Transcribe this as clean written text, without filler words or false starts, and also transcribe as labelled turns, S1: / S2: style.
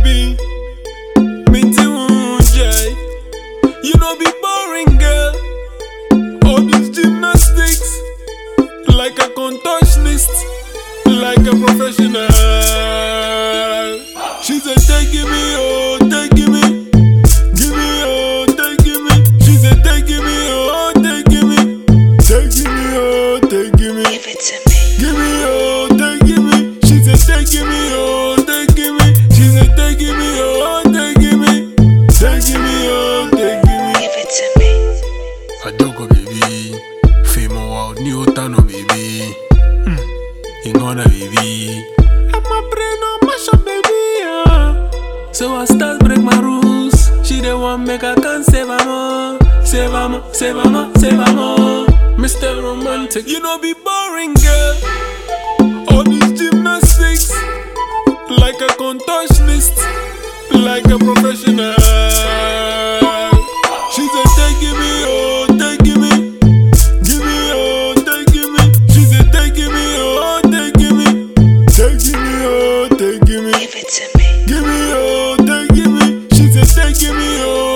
S1: baby. Me too, Jay. You know be boring, girl. All these gymnastics, like a contortionist, like a professional. She said, take me, oh, take me. Give me, oh, take me. She said, take me, oh, take me. Take me, oh, take me.
S2: Give it to me.
S1: Give me, oh, take me. She said, take me, oh, take me. She said, take me, oh, take me. Take me, oh, take me.
S2: Give it to me.
S1: Adogo baby, Femo out new tano baby. Ingona baby. I'm a brain on mash up baby. So I start break my rules. She the one make I can't save her more. Save her more, save her more, save her more. Mr. Romantic, you know be boring girl. All these gymnastics, like a contortionist, like a professional. She said take me, oh, take me. Give me, oh, take me. She said take me, oh, take me. Take me, oh, take me.
S2: Give it to me.
S1: Give me, oh, take me. She said take me, oh.